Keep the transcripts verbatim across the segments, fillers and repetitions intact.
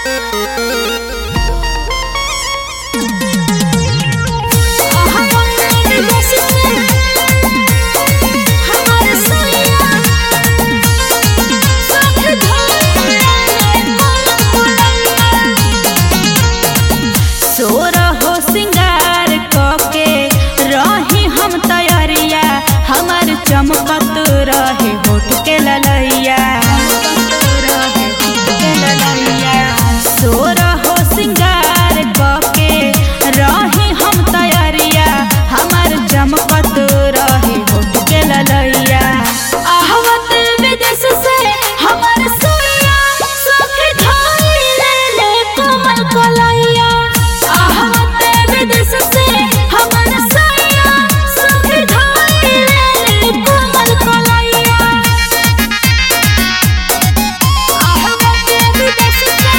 चमकत रहे होठ के ललैया, सोर हो सिंगार कके रही हम तैयारिया, हमार चमकत रहे होठ के ललैया। आहवत विदेश से हमार सोया सखी धाई ले ले कोमल कलैया, आहवत विदेश से हमार सोया सखी धाई ले ले कोमल कलैया, आहवत विदेश से।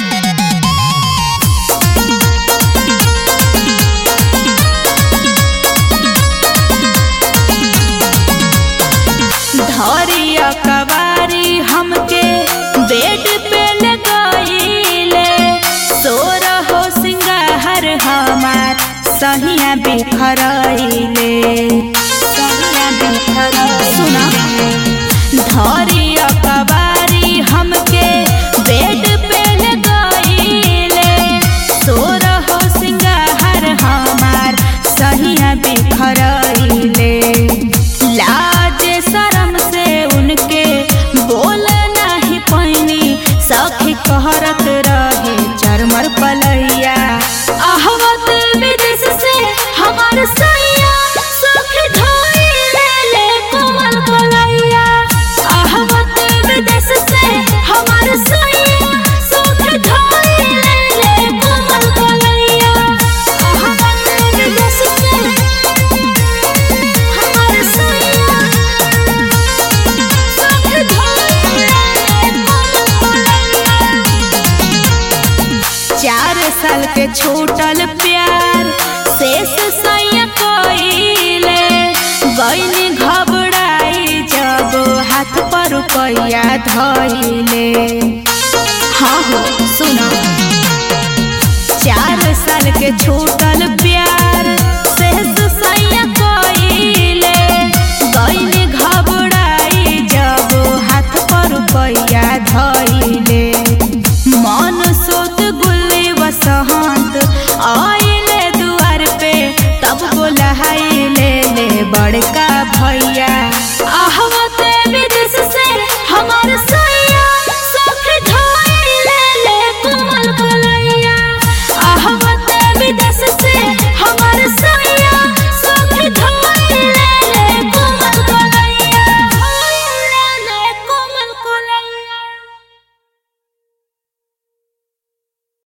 धरिया कवारी हमके बेड पे लगाइले, सोर हो सिंगार हमार सहिया बिखरइले, सहिया बिखरइले। सुना धरिया कवारी हमके बेड पे लगाइले, सोर हो सिंगार हमार सहिया बिखरइले। लाज शरम से उनके बोल नहीं पैनी, सखी कहरत रहे चरमर पलैया। आहवत विदेश से हमार सैया सखी धाई ले ले कोमल कलैया, आहवत विदेश से हमार सैया सखी धाई ले ले कोमल कलैया, आहवत विदेश से हमार सैया सखी धाई ले ले कोमल कलैया। चार साल के छूटल प्यार शेष सैया कइले, गइनी घबराई जब हाथ पर रुपया धइले। हाँ हो सुनो, चार साल के छूटल प्यार